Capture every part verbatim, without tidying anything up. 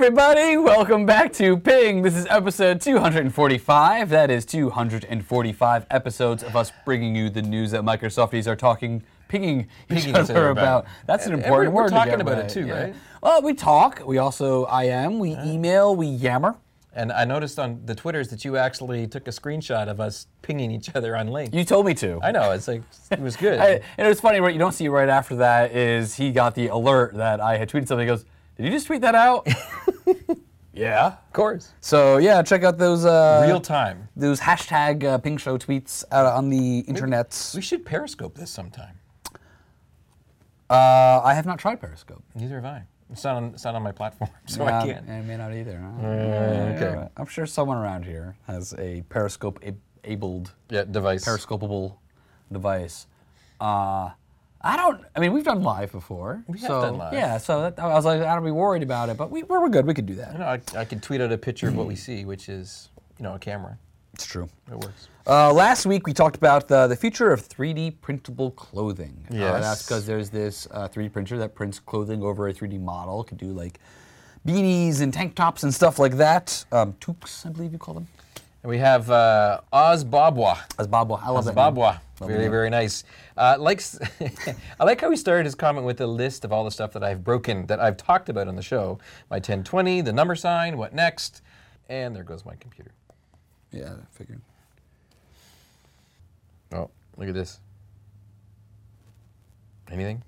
everybody, welcome back to Ping. This is episode two hundred forty-five. That is two hundred forty-five episodes of us bringing you the news that Microsofties are talking, pinging each Pinging other about. about. That's an And important we're word to talking get about right. it too, Yeah. right? Well, we talk. We also I M. We email. We yammer. And I noticed on the Twitters that you actually took a screenshot of us pinging each other on LinkedIn. You told me to. I know, it's like, it was good. I, and it was funny, what you don't see right after that is he got the alert that I had tweeted something. He goes, did you just tweet that out? Yeah. Of course. So yeah, check out those uh, Real time. those hashtag uh, Ping Show tweets out on the internets. We should Periscope this sometime. Uh, I have not tried Periscope. Neither have I. It's not on, it's not on my platform, so Yeah, I can't. I may not either. Huh? okay. Yeah, I'm sure someone around here has a Periscope-abled, Yeah, device. Periscopable device. Uh, I don't. I mean, we've done live before. We have so, done live. Yeah, so that, I was like, I don't be worried about it, but we, we're, we're good. We could do that. You know, I, I could tweet out a picture of what we see, which is, you know, a camera. It's true. It works. Uh, last week we talked about the, the future of three D printable clothing. Uh, Yes. that's because there's this uh, three D printer that prints clothing over a three D model. It could do like beanies and tank tops and stuff like that. Um, toques, I believe you call them. And we have uh, Oz Babwa. As Babwa. I love that name. Babwa. Very, name. very nice. Uh, likes, I like how he started his comment with a list of all the stuff that I've broken, that I've talked about on the show. My ten twenty, the number sign, what next, and there goes my computer. Yeah, I figured. Oh, look at this. Anything?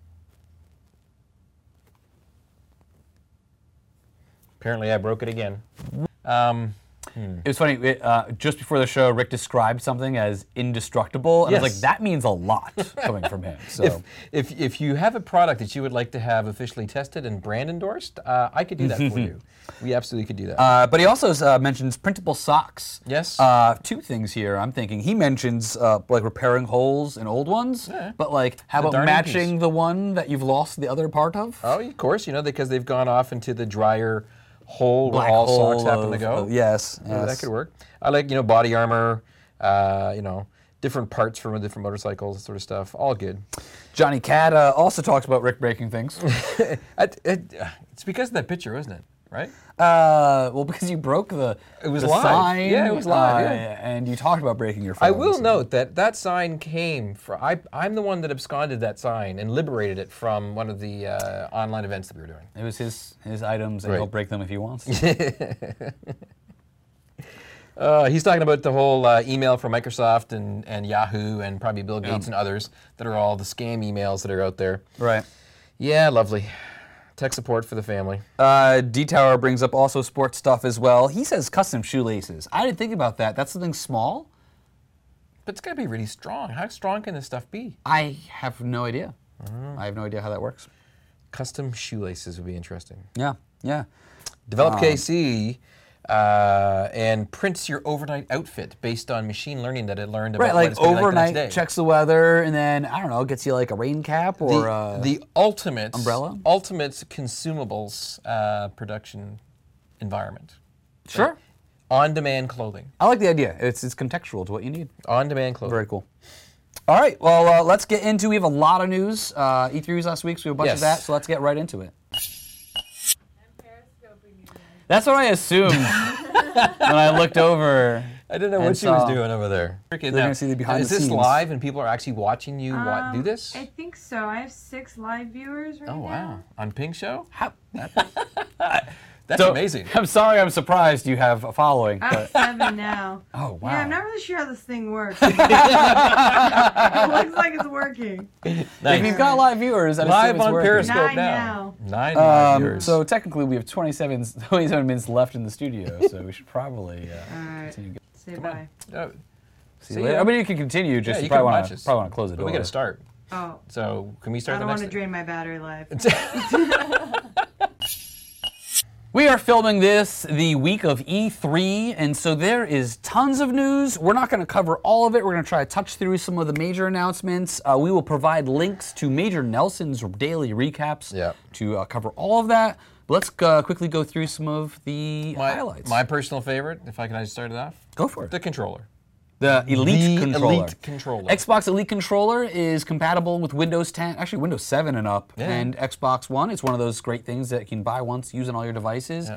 Apparently I broke it again. Um, It was funny, it, uh, just before the show, Rick described something as indestructible, and I was Yes. like, that means a lot coming from him. So. if, if, if you have a product that you would like to have officially tested and brand endorsed, uh, I could do that for you. We absolutely could do that. Uh, but he also uh, mentions printable socks. Yes. Uh, two things here. I'm thinking he mentions uh, like repairing holes in old ones, Yeah. but like how The about darning matching piece. the one that you've lost the other part of? Oh, of course, you know, because they've gone off into the drier hole Black where all hole socks happen to of- go. of- yes, Yeah, yes. that could work. I like, you know, body armor, uh, you know, different parts from different motorcycles, sort of stuff. All good. Johnny Cat uh, also talks about Rick breaking things. I, it, it's because of that picture, isn't it? Right? uh, well, because you broke the, It was the live. sign. Yeah, it was live, uh, yeah. And you talked about breaking your phone. I will so- note that that sign came from, I, I'm the one that absconded that sign and liberated it from one of the uh, online events that we were doing. It was his his items, and Right. he'll break them if he wants. Uh, he's talking about the whole uh, email from Microsoft and, and Yahoo and probably Bill Gates and others that are all the scam emails that are out there. Right. Yeah, lovely. Tech support for the family. Uh, D-Tower brings up also sports stuff as well. He says custom shoelaces. I didn't think about that. That's something small? But it's got to be really strong. How strong can this stuff be? I have no idea. Mm-hmm. I have no idea how that works. Custom shoelaces would be interesting. Yeah, yeah. Develop Um, K C uh, and prints your overnight outfit based on machine learning that it learned about Right, what like it's gonna be like the next overnight day. checks the weather, and then, I don't know, gets you like a rain cap or the, uh, the ultimate umbrella? ultimate consumables uh, production environment. Sure. On-demand clothing. I like the idea. It's, it's contextual to what you need. On-demand clothing. Very cool. All right, well, uh, let's get into, we have a lot of news. Uh, E three was last week, so we have a bunch Yes. of that, so let's get right into it. That's what I assumed when I looked over. I didn't know And what she was saw- doing over there. Okay, They're gonna see the behind is the this scenes. live and people are actually watching you wa- do Um, this? I think so. I have six live viewers right Oh now. wow! On Ping Show? How, That's So, amazing. I'm sorry, I'm surprised you have a following. I have But, seven now. oh, wow. Yeah, I'm not really sure how this thing works. it looks like it's working. If you've got live viewers, I Live assume it's on working. Periscope Nine now. now. Nine live Um, viewers. so technically, we have twenty-seven, twenty-seven minutes left in the studio, so we should probably uh, All right. continue. Say Come bye. on. Uh, See See you later. ya. I mean, you can continue. Just yeah, you you probably can want watch to us. probably want to close the But door. we got to start. Oh, So can we start I don't the want to next? drain my battery life. We are filming this the week of E three, and so there is tons of news. We're not going to cover all of it. We're going to try to touch through some of the major announcements. Uh, we will provide links to Major Nelson's daily recaps Yeah. to uh, cover all of that. But let's uh, quickly go through some of the My, highlights. my personal favorite, if I can I just start it off, Go for it. the controller. The Elite The controller. Elite controller. Xbox Elite controller is compatible with Windows ten, actually Windows seven and up, Yeah. and Xbox One. It's one of those great things that you can buy once, use on all your devices. Yeah.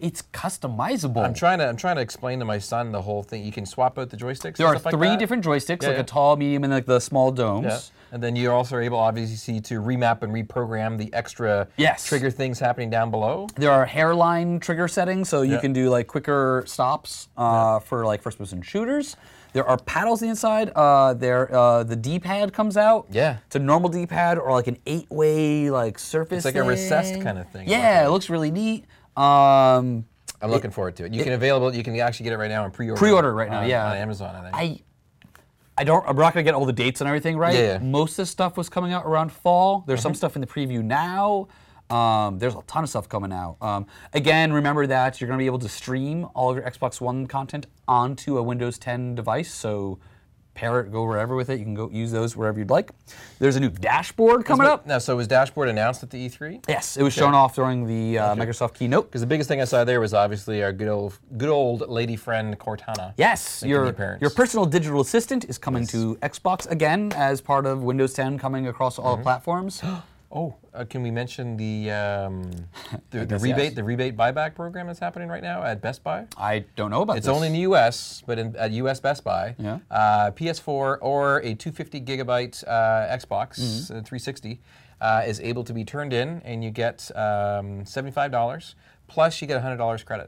it's customizable. I'm trying to I'm trying to explain to my son the whole thing. You can swap out the joysticks. there and are stuff like three that. different joysticks, Yeah, like yeah. a tall, medium, and like the small domes. Yeah. And then you also are able, obviously, to remap and reprogram the extra Yes. trigger things happening down below. There are hairline trigger settings, so you Yeah. can do like quicker stops uh, for like first-person shooters. There are paddles on the inside. Uh, there, uh, the D-pad comes out. Yeah. It's a normal D-pad or like an eight-way like surface. It's like a thing. recessed kind of thing. Yeah, it looks really neat. Um, I'm looking forward to it. You can available. You can actually get it right now and pre-order. Pre-order it right now, on- yeah. on Amazon. I think. I, I don't. I'm not gonna get all the dates and everything right. Yeah, yeah. Most of the stuff was coming out around fall. There's some stuff in the preview now. Um, there's a ton of stuff coming out. Um, again, remember that you're gonna be able to stream all of your Xbox One content onto a Windows ten device. So pair it, go wherever with it. You can go use those wherever you'd like. There's a new dashboard coming up. Now, so was Dashboard announced at the E three? Yes, it was shown off during the uh, Microsoft keynote. Because the biggest thing I saw there was obviously our good old, good old lady friend Cortana. Yes, making your the appearance. your personal digital assistant is coming to Xbox again as part of Windows ten coming across all platforms. Oh, uh, can we mention the um, the, the guess rebate yes. the rebate buyback program that's happening right now at Best Buy? I don't know about It's this. only in the U S, but in, at U S Best Buy, Yeah. uh, P S four or a two hundred fifty gigabyte uh, Xbox Mm-hmm. uh, three sixty uh, is able to be turned in, and you get um, seventy-five dollars plus you get a one hundred dollars credit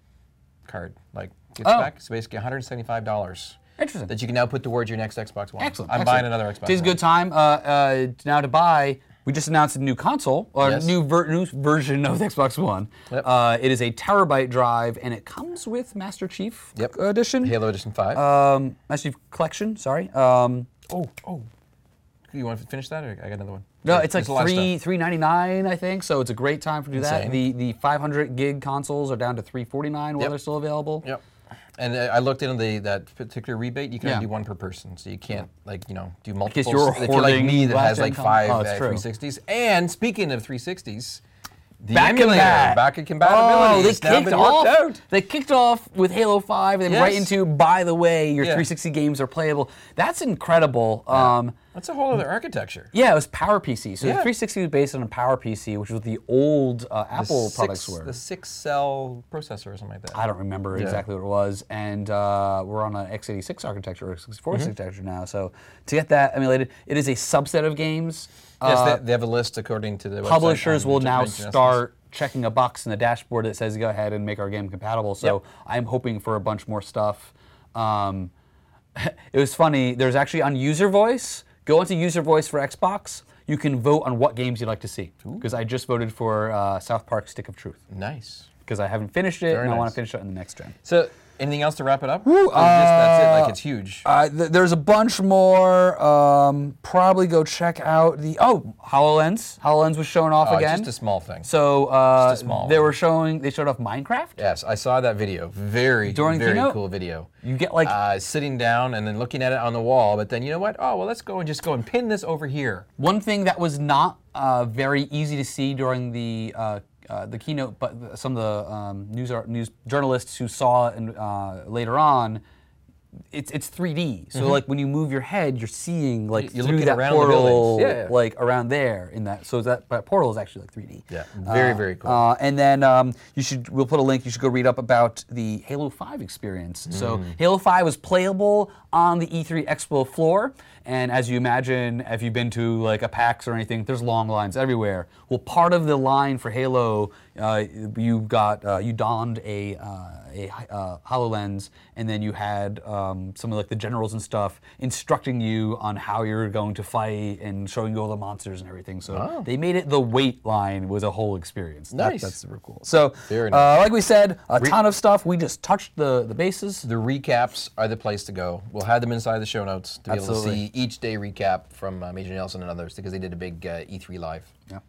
card, like gets Oh. back. So basically, one hundred seventy-five dollars Interesting. that you can now put towards your next Xbox One. Excellent. I'm excellent. buying another Xbox. Today's a One. good time uh, uh, now to buy. We just announced a new console, or Yes. a new, ver- new version of the Xbox One. Yep. Uh, it is a terabyte drive, and it comes with Master Chief Yep. Edition. Halo Edition five. Um, Master Chief Collection. Sorry. Um, oh, oh. You want to finish that, or I got another one? no, There's- it's like there's a lot of three stuff. three ninety nine, I think. So it's a great time to do that. Insane. The the five hundred gig consoles are down to three forty nine while Yep. they're still available. Yep. And uh, I looked into the that particular rebate. You can Yeah. only do one per person, so you can't like you know do multiple. you're if you're like hoarding me that has last-gen like con- five Oh, it's uh, true. three sixties. And speaking of three sixties, the Back emulator, combat. backward compatibility, Oh, they has now kicked been off. worked out. They kicked off with Halo five, and then right Yes. into, by the way, your Yeah. three sixty games are playable. That's incredible. Um, That's a whole other architecture. yeah, it was PowerPC. So Yeah. the three sixty was based on a PowerPC, which was the old uh, Apple the products six, were. the six cell processor or something like that. I don't remember Yeah. exactly what it was, and uh, we're on an x eighty-six architecture or x sixty-four Mm-hmm. architecture now. So to get that emulated, it is a subset of games. yes, Uh, they, they have a list according to the website publishers on will now Mention Justice. start checking a box in the dashboard that says go ahead and make our game compatible. So Yep. I'm hoping for a bunch more stuff. Um, it was funny. There's actually on User Voice. Go into User Voice for Xbox. You can vote on what games you'd like to see. Because I just voted for uh, South Park: Stick of Truth Nice. because I haven't finished it Very and I want nice. to finish it in the next gen. So, anything else to wrap it up? Woo, Or just that's it. Like it's huge. Uh, th- there's a bunch more. Um, probably go check out the oh HoloLens. HoloLens was shown off Oh, again. just a small thing. So uh, Just a small they one. were showing. They showed off Minecraft. Yes, I saw that video. Very, During very keynote? cool video. You get like Uh, sitting down and then looking at it on the wall, but then you know what? Oh, well, let's go and just go and pin this over here. one thing that was not uh, very easy to see during the uh, uh, the keynote, but some of the um, news ar- news journalists who saw it and, uh, later on. It's it's three D, so like when you move your head, you're seeing like You're through looking that around the portal, buildings. Yeah, yeah. like around there in that. So that, that portal is actually like three D. Yeah, very, very cool. Uh, and then um, you should we'll put a link. You should go read up about the Halo five experience. So Mm. Halo five was playable on the E three Expo floor, and as you imagine, if you've been to like a PAX or anything, there's long lines everywhere. Well, part of the line for Halo, uh, you got uh, you donned a uh, a uh, HoloLens, and then you had um, some of like the generals and stuff instructing you on how you're going to fight and showing you all the monsters and everything. So Oh. they made it the wait line was a whole experience. That- Nice. that's super cool. So, Very uh, nice. like we said, a ton of stuff. We just touched the the bases. The recaps are the place to go. We'll have them inside the show notes to be able Absolutely. to see each day recap from uh, Major Nelson and others because they did a big uh, E three live. Yeah.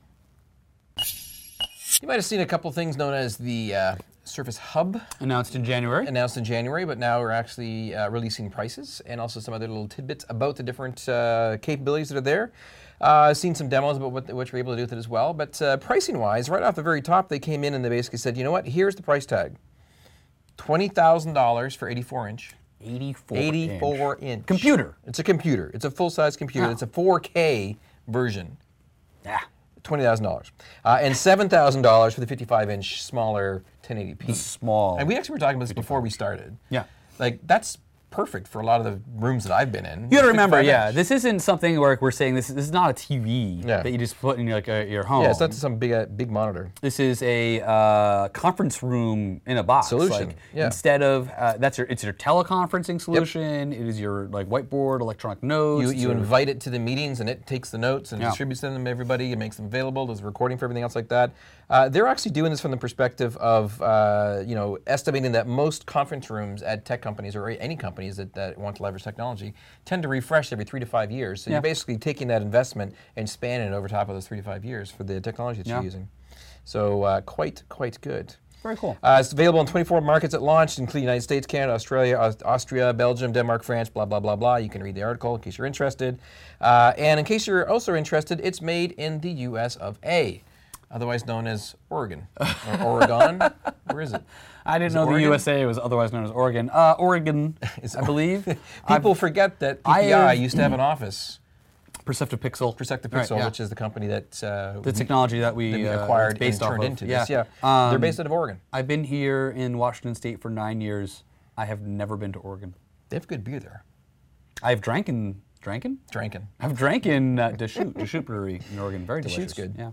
You might have seen a couple things known as the uh, Surface Hub Announced in January. announced in January, but now we're actually uh, releasing prices and also some other little tidbits about the different uh, capabilities that are there. Uh, seen some demos about what, what you're able to do with it as well. But uh, pricing-wise, right off the very top, they came in and they basically said, you know what, here's the price tag. twenty thousand dollars for eighty-four inch. eighty-four. eighty-four inch. Computer. It's a computer. It's a full-size computer. Yeah. It's a four K version. Yeah. twenty thousand dollars. Uh, and seven thousand dollars for the fifty-five inch smaller ten eighty p. Small. And we actually were talking about this before we started. Yeah. Like, that's perfect for a lot of the rooms that I've been in. You got to remember, fifty-five yeah, inch. this isn't something where we're saying this, this is not a T V Yeah. that you just put in like uh, your home. Yeah, it's not some big, uh, big monitor. This is a uh, conference room in a box. Solution, Like, yeah. Instead of uh, that's your it's your teleconferencing solution. It is your like whiteboard, electronic notes. You, it's you your- invite it to the meetings, and it takes the notes and Yeah. distributes them to everybody and makes them available. Does recording for everything else like that. Uh, they're actually doing this from the perspective of uh, you know estimating that most conference rooms at tech companies or any companies that, that want to leverage technology tend to refresh every three to five years. So Yeah. you're basically taking that investment and spanning it over top of those three to five years for the technology that Yeah. you're using. So uh, quite quite good. Very cool. Uh, it's available in twenty-four markets at launch, including United States, Canada, Australia, Aus- Austria, Belgium, Denmark, France, blah, blah, blah, blah. You can read the article in case you're interested. Uh, and in case you're also interested, it's made in the U S of A, otherwise known as Oregon. Or Oregon. Where is it? I didn't Is know it the Oregon? U S A was otherwise known as Oregon. Uh, Oregon, It's I believe. People forget that P I P I have- used to have an office, Perceptive Pixel. Perceptive Right, Pixel, yeah. which is the company that uh, the technology that we, that we uh, acquired it's based and off turned of. into yeah. this. Yeah, Um, they're based out of Oregon. I've been here in Washington State for nine years. I have never been to Oregon. They have good beer there. I've drank in drank in. Drinking. I've drank in uh, Deschutes, Deschutes Brewery in Oregon. Very delicious. Deschutes good. Yeah.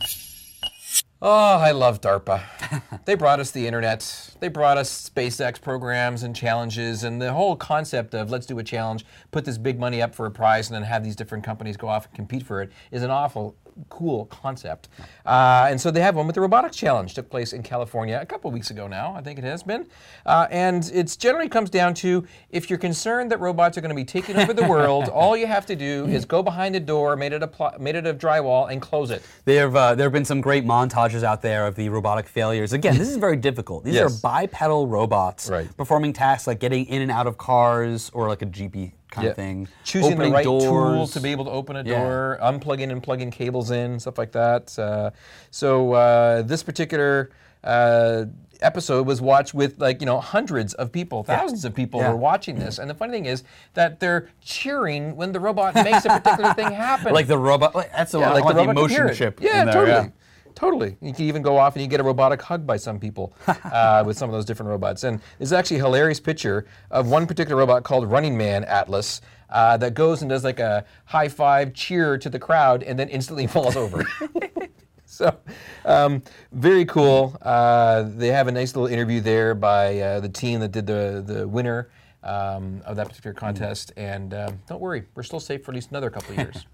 Oh, I love DARPA. They brought us the internet. They brought us SpaceX programs and challenges, and the whole concept of let's do a challenge, put this big money up for a prize, and then have these different companies go off and compete for it is an awful cool concept. Uh, and so they have one with the robotics challenge. Took place in California a couple weeks ago now, I think it has been. Uh, and it generally comes down to if you're concerned that robots are going to be taking over the world, all you have to do is go behind a door made, it of pl- made it of drywall and close it. There have uh, there have been some great montages out there of the robotic failures. Again, this is very difficult. These Yes. are bipedal robots Right. performing tasks like getting in and out of cars or like a G P kind Yeah. of thing. Choosing Opening the right doors. tool to be able to open a Yeah. door, unplugging and plugging cables in, stuff like that. Uh, so uh, this particular uh, episode was watched with like you know hundreds of people, thousands of people Yeah. were watching this. And the funny thing is that they're cheering when the robot makes a particular thing happen. Like the robot. Like, that's the, Yeah, I like want the the robot can hear emotion it. chip. Yeah, in there, totally. yeah. Totally. You can even go off and you get a robotic hug by some people uh, with some of those different robots. And there's actually a hilarious picture of one particular robot called Running Man Atlas uh, that goes and does like a high five cheer to the crowd and then instantly falls over. So, um, very cool. Uh, they have a nice little interview there by uh, the team that did the, the winner um, of that particular contest. And um, don't worry, we're still safe for at least another couple of years.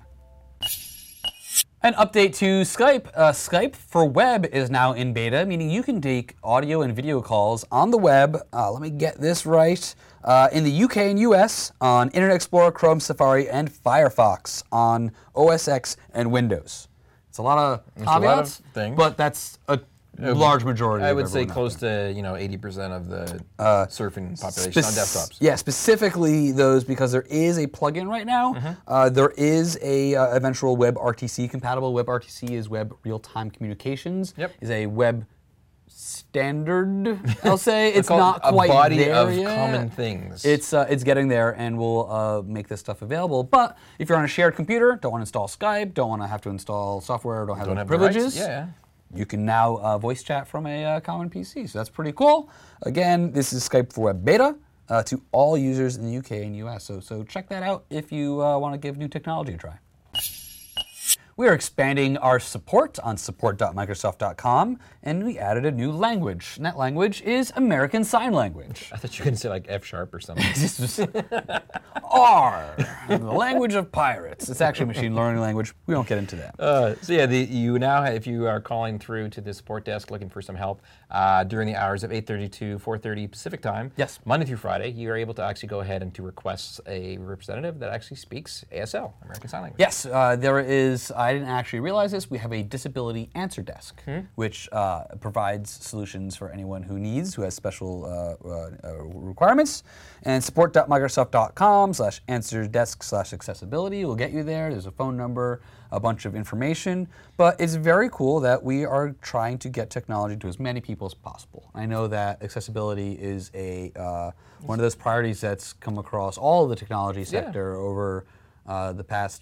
An update to Skype. Uh, Skype for web is now in beta, meaning you can take audio and video calls on the web. Uh, let me get this right. Uh, in the U K and U S on Internet Explorer, Chrome, Safari, and Firefox on O S X and Windows. It's a lot of a lot of caveats, things. but that's a large majority. I of would say everyone out close to you know eighty percent of the surfing population on Spec- desktops. Yeah, specifically those because there is a plugin right now. Mm-hmm. Uh, there is a uh, eventual WebRTC compatible. WebRTC is Web Real-Time Communications. Yep. Is a web standard. I'll say it's called not a quite body there of yet. common things. It's uh, it's getting there, and we'll uh, make this stuff available. But if you're on a shared computer, don't want to install Skype, don't want to have to install software, don't have Don't the have the rights? privileges. Yeah, yeah. You can now uh, voice chat from a uh, common P C, so that's pretty cool. Again, this is Skype for Web beta uh, to all users in the U K and U S, so, so check that out if you uh, want to give new technology a try. We are expanding our support on support dot microsoft dot com, and we added a new language, and that language is American Sign Language. I thought you were going to say like F sharp or something. This is R, the language of pirates. It's actually a machine learning language. We don't get into that. Uh, so yeah, the, you now have, if you are calling through to the support desk looking for some help uh, during the hours of eight thirty to four thirty Pacific time, Yes. Monday through Friday, you are able to actually go ahead and to request a representative that actually speaks A S L, American Sign Language. Yes, uh, there is, I didn't actually realize this, we have a disability answer desk, which uh, provides solutions for anyone who needs, who has special uh, uh, uh, requirements. And support dot microsoft dot com slash answer desk slash accessibility will get you there. There's a phone number, a bunch of information. But it's very cool that we are trying to get technology to as many people as possible. I know that accessibility is a uh, one of those priorities that's come across all of the technology sector over uh, the past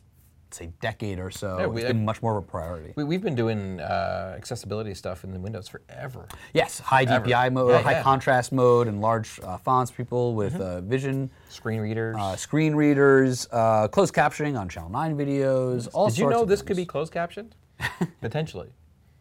say, decade or so, Yeah, we- it's been much more of a priority. We, we've been doing uh, accessibility stuff in the Windows forever. Yes, high Forever. D P I mode, Yeah, or high yeah. contrast mode, and large uh, fonts, people with uh, vision, Screen readers. uh, screen readers, uh, closed captioning on Channel nine videos, all Did you sorts know of this things. could be closed captioned? Potentially.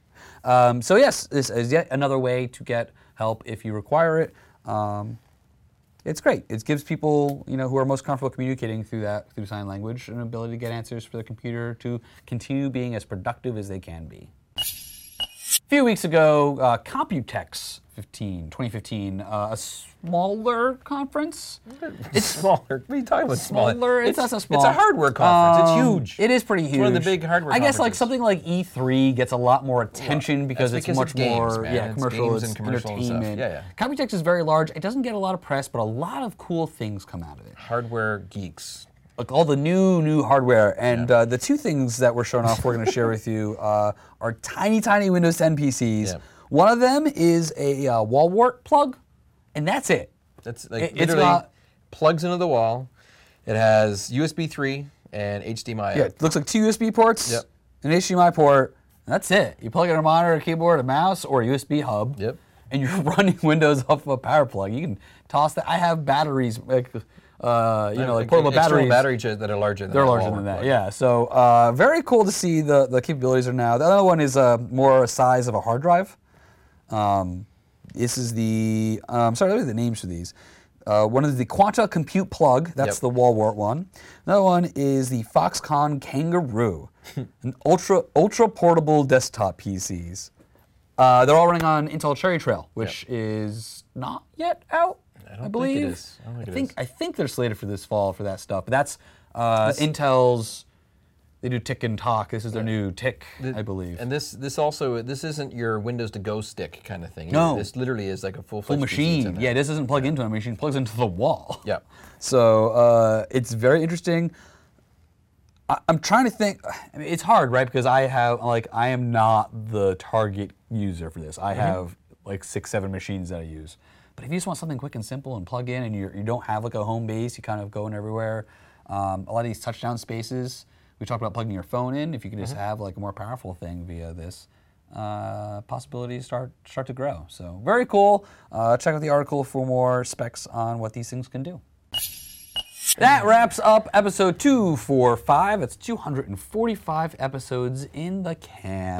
Um, so yes, this is yet another way to get help if you require it. Um, it's great. It gives people, you know, who are most comfortable communicating through that, through sign language, an ability to get answers for their computer to continue being as productive as they can be. A few weeks ago, uh, Computex fifteen, twenty fifteen, uh, a smaller conference. It's smaller. What are you talking about? Smaller. It's, not so small. It's a hardware conference. Um, it's huge. It is pretty huge. It's one of the big hardware I guess like conferences. something like E three gets a lot more attention because that's it's because much it's games, more man. yeah It's commercial, games it's and commercial and stuff. entertainment. Yeah, yeah. Computex is very large. It doesn't get a lot of press, but a lot of cool things come out of it. Hardware geeks. Like all the new new hardware, and uh, the two things that we're showing off, we're going to share with you uh, are tiny tiny Windows ten P Cs. Yeah. One of them is a uh, wall wart plug, and that's it. That's like It- it's literally not- plugs into the wall. It has U S B three and H D M I. Yeah, it looks like two U S B ports, Yep. an H D M I port, and that's it. You plug in a monitor, a keyboard, a mouse, or a U S B hub. Yep. And you're running Windows off of a power plug. You can toss that. I have batteries, like, uh, you know, like portable External batteries. battery ch- that are larger than They're that larger wall than that, plug. yeah. So uh, very cool to see the, the capabilities are now. The other one is uh, more a size of a hard drive. Um, this is the, um, sorry, what are the names for these? Uh, one is the Quanta Compute Plug, that's Yep. the wall wart one. Another one is the Foxconn Kangaroo, an ultra ultra portable desktop P Cs. Uh, they're all running on Intel Cherry Trail, which is not yet out, I, don't think it believe. is. I don't think I it think is. I think they're slated for this fall for that stuff. But that's uh, Intel's. They do Tick and Talk. This is their new Tick, I believe. And this this also this isn't your Windows to go stick kind of thing. No. This literally is like a full Full machine. Yeah, this doesn't plug into a machine. It plugs into the wall. Yeah. So uh, it's very interesting. I, I'm trying to think. I mean, it's hard, right? Because I have like I am not the target user for this. I Mm-hmm. have like six, seven machines that I use. But if you just want something quick and simple and plug in, and you you don't have like a home base, you kind of going everywhere. Um, a lot of these touchdown spaces. We talked about plugging your phone in. If you can just Mm-hmm. have like a more powerful thing via this, uh, possibilities start start to grow. So very cool. Uh, check out the article for more specs on what these things can do. That wraps up episode two forty-five. It's two hundred forty-five episodes in the can.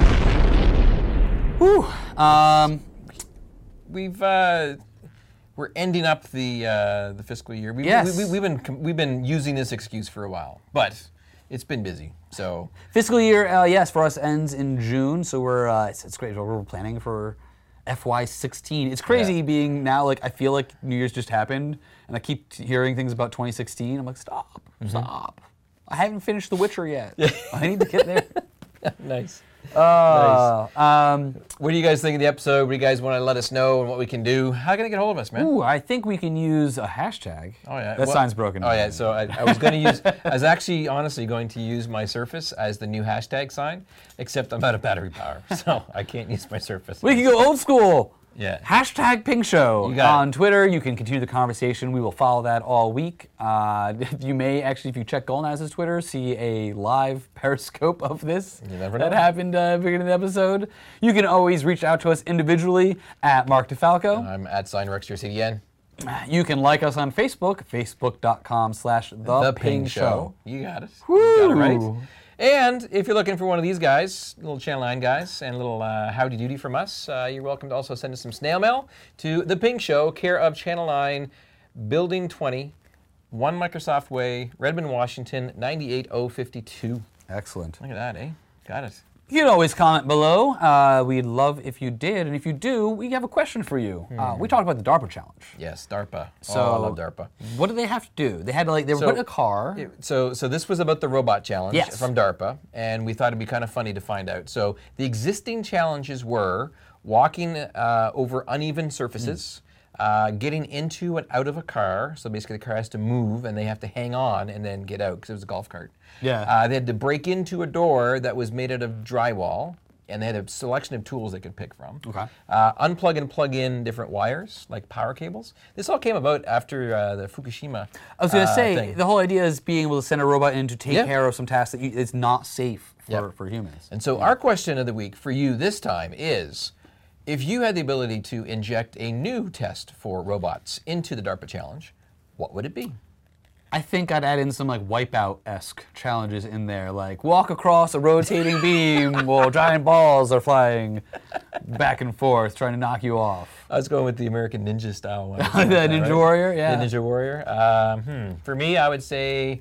Whew. Um, We've uh, we're ending up the uh, the fiscal year. We, Yes. we, we, we've been com- we've been using this excuse for a while, but it's been busy. So fiscal year, uh, yes, for us ends in June, so we're uh, it's, it's great. We're planning for F Y sixteen. It's crazy Yeah. being now like I feel like New Year's just happened, and I keep t- hearing things about twenty sixteen. I'm like, stop, stop. I haven't finished The Witcher yet. I need to get there. nice. Uh, um, What do you guys think of the episode? What do you guys want to let us know and what we can do? How can I get hold of us, man? ooh, I think we can use a hashtag. Oh yeah, that Well- sign's broken. Oh yeah, so I, I was going to use, I was actually honestly going to use my Surface as the new hashtag sign, except I'm out of battery power, so I can't use my Surface. We can go old school. Yeah. Hashtag Pink Show You got it. on Twitter. You can continue the conversation. We will follow that all week. Uh, you may actually, if you check Golnaz's Twitter, see a live Periscope of this You never that know. happened uh, at the beginning of the episode. You can always reach out to us individually at Mark DeFalco. I'm at sign Rexter C D N. You can like us on Facebook, facebook.com slash The, The Ping Ping Show. Show. You got it. You got it Woo. right. And if you're looking for one of these guys, little Channel nine guys, and a little uh, howdy doody from us, uh, you're welcome to also send us some snail mail to The Ping Show, care of Channel nine, Building twenty, one Microsoft Way, Redmond, Washington, nine eight oh five two. Excellent. Look at that, eh? Got it. You can always comment below. Uh, we'd love if you did. And if you do, we have a question for you. Uh, we talked about the DARPA challenge. Yes, DARPA. So, oh, I love DARPA. What do they have to do? They had to like they were So- put in a car. It- So, so this was about the robot challenge Yes. from DARPA, and we thought it'd be kind of funny to find out. So the existing challenges were walking uh, over uneven surfaces, uh, getting into and out of a car. So basically, the car has to move, and they have to hang on and then get out because it was a golf cart. Yeah. Uh, they had to break into a door that was made out of drywall. and they had a selection of tools they could pick from. Okay. Uh, unplug and plug in different wires, like power cables. This all came about after uh, the Fukushima I was going to uh, say, thing. the whole idea is being able to send a robot in to take Yeah. care of some tasks that you, it's not safe for, Yeah. for humans. And so our question of the week for you this time is, if you had the ability to inject a new test for robots into the DARPA Challenge, what would it be? I think I'd add in some like Wipeout-esque challenges in there, like walk across a rotating beam while giant balls are flying back and forth trying to knock you off. I was going with the American Ninja style one. The Ninja Warrior, yeah. The Ninja Warrior. Um, hmm. For me, I would say,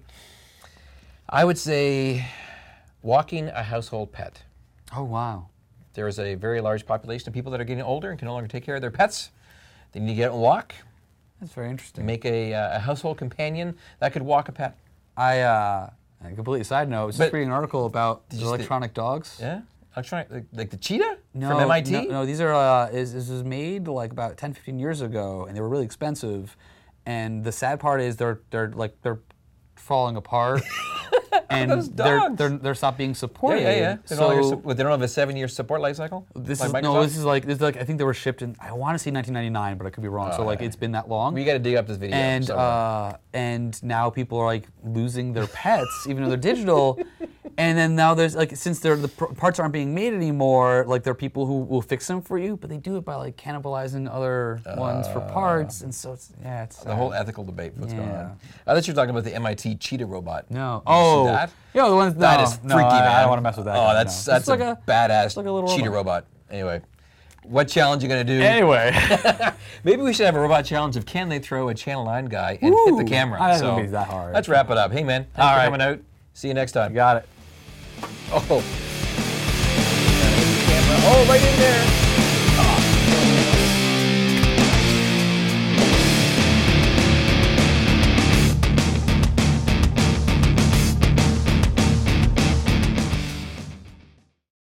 I would say, walking a household pet. Oh, wow. There is a very large population of people that are getting older and can no longer take care of their pets. They need to get out and walk. That's very interesting. Make a, uh, a household companion that could walk a pet. I, uh, a completely side note, I was But- just reading an article about you the see- electronic dogs. Yeah, electronic, like, like the cheetah No, from M I T. No, no, these are, uh, is, this was made like about ten, fifteen years ago, and they were really expensive. And the sad part is they're, they're like, they're falling apart. And Those they're, dogs. they're they're stopped being Yeah, supported. yeah, yeah. They, So no longer su- what, they don't have a seven-year support life cycle. this like is Microsoft? no, this is like this is like I think they were shipped in. I want to say nineteen ninety-nine, but I could be wrong. so like okay. it's been that long. We got to dig up this video. and so, uh, and now people are like losing their pets, even though they're digital. And then now there's like since they're the pr- parts aren't being made anymore, like there are people who will fix them for you, but they do it by like cannibalizing other ones for parts, and so it's yeah, it's the whole ethical debate. What's going Yeah. on? I thought you were talking about the M I T cheetah robot. no. Did you oh, see that? yeah, the ones no, That is no, freaky, I, man. I don't want to mess with that. Oh, guy, that's no. that's It's like a, a badass like a little cheetah robot. Anyway, what challenge you gonna do? anyway. Maybe we should have a robot challenge of can they throw a Channel nine guy and hit the Ooh, camera? I don't so think it's that hard. let's wrap it up. Hey man, thanks All for right. coming out. See you next time. Got it. Oh. Oh, right in there.